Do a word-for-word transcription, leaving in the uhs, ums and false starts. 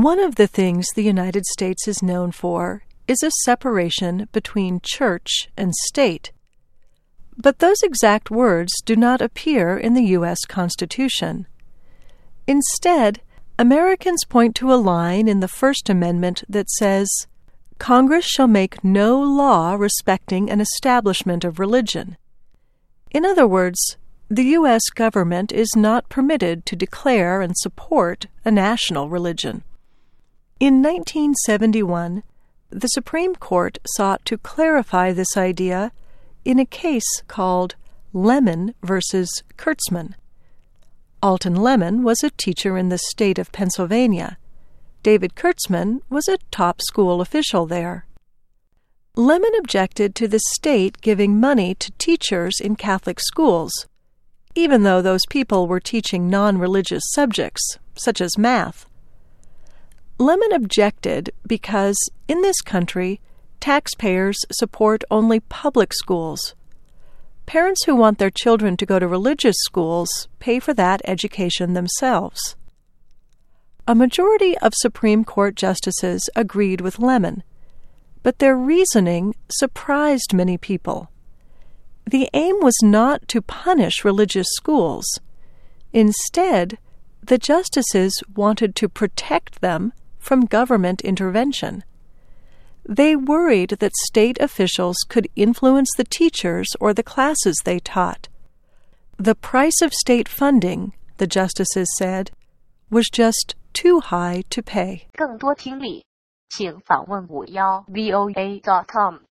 One of the things the United States is known for is a separation between church and state. But those exact words do not appear in the U S Constitution. Instead, Americans point to a line in the First Amendment that says, "Congress shall make no law respecting an establishment of religion." In other words, the U S government is not permitted to declare and support a national religion. In nineteen seventy-one, the Supreme Court sought to clarify this idea in a case called Lemon versus Kurtzman. Alton Lemon was a teacher in the state of Pennsylvania. David Kurtzman was a top school official there. Lemon objected to the state giving money to teachers in Catholic schools, even though those people were teaching non-religious subjects, such as math. Lemon objected because, in this country, taxpayers support only public schools. Parents who want their children to go to religious schools pay for that education themselves. A majority of Supreme Court justices agreed with Lemon, but their reasoning surprised many people. The aim was not to punish religious schools. Instead, the justices wanted to protect them from government intervention. They worried that state officials could influence the teachers or the classes they taught. The price of state funding, the justices said, was just too high to pay. 更多听力，请访问五幺 V O A dot com。